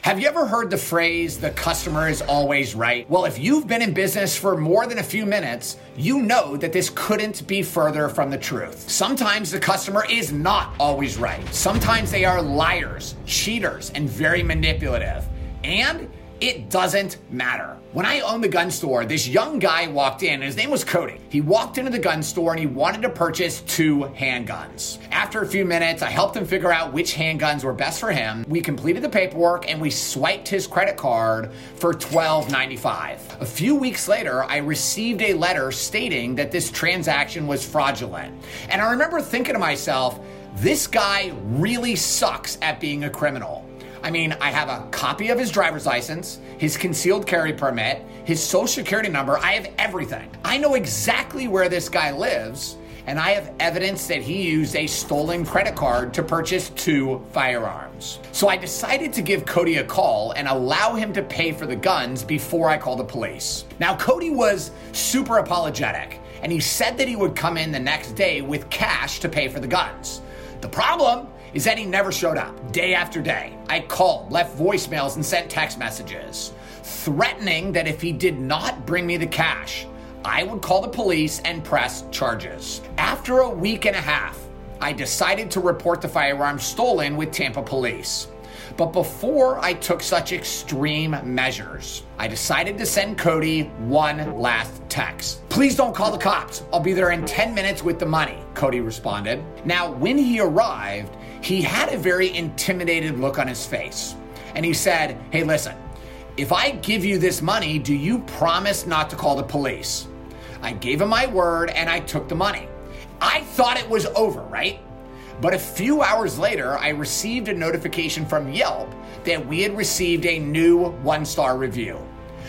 Have you ever heard the phrase, the customer is always right? Well, if you've been in business for more than a few minutes, you know that this couldn't be further from the truth. Sometimes the customer is not always right. Sometimes they are liars, cheaters, and very manipulative. And it doesn't matter. When I owned the gun store, this young guy walked in, and his name was Cody. He walked into the gun store and he wanted to purchase 2 handguns. After a few minutes, I helped him figure out which handguns were best for him. We completed the paperwork and we swiped his credit card for $12.95. A few weeks later, I received a letter stating that this transaction was fraudulent. And I remember thinking to myself, this guy really sucks at being a criminal. I mean, I have a copy of his driver's license, his concealed carry permit, his social security number. I have everything. I know exactly where this guy lives, and I have evidence that he used a stolen credit card to purchase 2 firearms. So I decided to give Cody a call and allow him to pay for the guns before I called the police. Now, Cody was super apologetic, and he said that he would come in the next day with cash to pay for the guns. The problem is that he never showed up, day after day. I called, left voicemails, and sent text messages, threatening that if he did not bring me the cash, I would call the police and press charges. After a week and a half, I decided to report the firearms stolen with Tampa police. But before I took such extreme measures, I decided to send Cody one last text. "Please don't call the cops. I'll be there in 10 minutes with the money," Cody responded. Now, when he arrived, he had a very intimidated look on his face. And he said, "Hey, listen, if I give you this money, do you promise not to call the police?" I gave him my word and I took the money. I thought it was over, right? But a few hours later, I received a notification from Yelp that we had received a new 1-star review.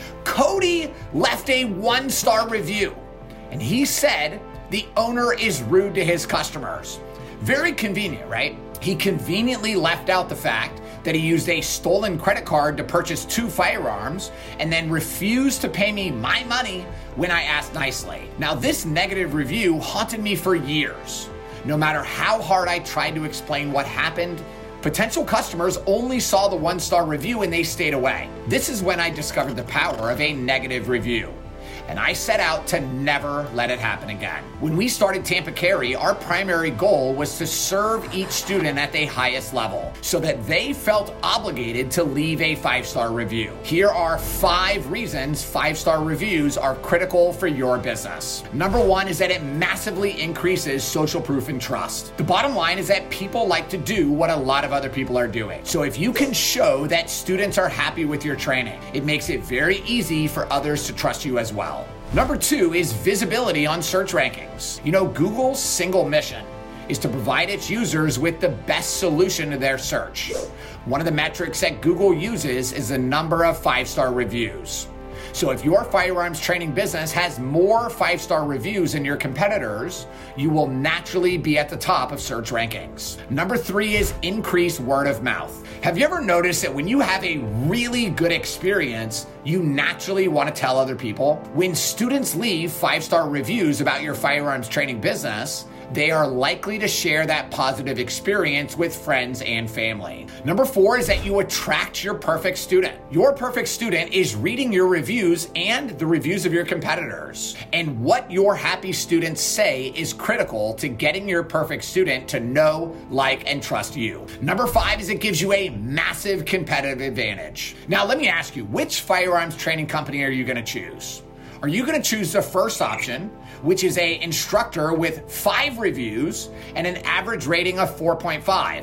Cody left a 1-star review, and he said the owner is rude to his customers. Very convenient, right? He conveniently left out the fact that he used a stolen credit card to purchase 2 firearms and then refused to pay me my money when I asked nicely. Now, this negative review haunted me for years. No matter how hard I tried to explain what happened, potential customers only saw the 1-star review and they stayed away. This is when I discovered the power of a negative review. And I set out to never let it happen again. When we started Tampa Carry, our primary goal was to serve each student at the highest level so that they felt obligated to leave a 5-star review. Here are 5 reasons 5-star reviews are critical for your business. Number 1 is that it massively increases social proof and trust. The bottom line is that people like to do what a lot of other people are doing. So if you can show that students are happy with your training, it makes it very easy for others to trust you as well. Number 2 is visibility on search rankings. You know, Google's single mission is to provide its users with the best solution to their search. One of the metrics that Google uses is the number of 5-star reviews. So if your firearms training business has more 5-star reviews than your competitors, you will naturally be at the top of search rankings. Number 3 is increased word of mouth. Have you ever noticed that when you have a really good experience, you naturally want to tell other people? When students leave 5-star reviews about your firearms training business, they are likely to share that positive experience with friends and family. Number 4 is that you attract your perfect student. Your perfect student is reading your reviews and the reviews of your competitors. And what your happy students say is critical to getting your perfect student to know, like, and trust you. Number 5 is it gives you a massive competitive advantage. Now, let me ask you, which firearms training company are you going to choose? Are you going to choose the first option, which is an instructor with 5 reviews and an average rating of 4.5?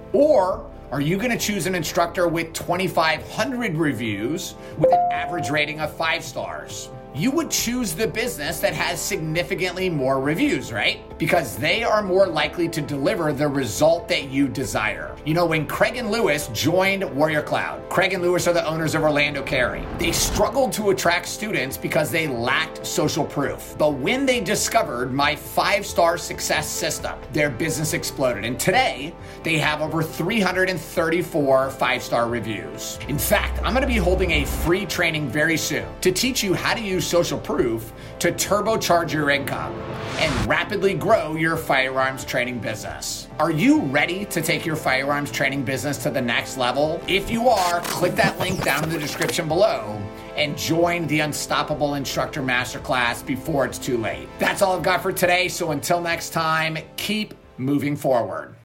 Or are you going to choose an instructor with 2,500 reviews with an average rating of 5 stars? You would choose the business that has significantly more reviews, right? Because they are more likely to deliver the result that you desire. You know, when Craig and Lewis joined Warrior Cloud, Craig and Lewis are the owners of Orlando Carry. They struggled to attract students because they lacked social proof. But when they discovered my 5-star success system, their business exploded. And today, they have over 334 5-star reviews. In fact, I'm going to be holding a free training very soon to teach you how to use use social proof to turbocharge your income and rapidly grow your firearms training business. Are you ready to take your firearms training business to the next level? If you are, click that link down in the description below and join the Unstoppable Instructor Masterclass before it's too late. That's all I've got for today. So until next time, keep moving forward.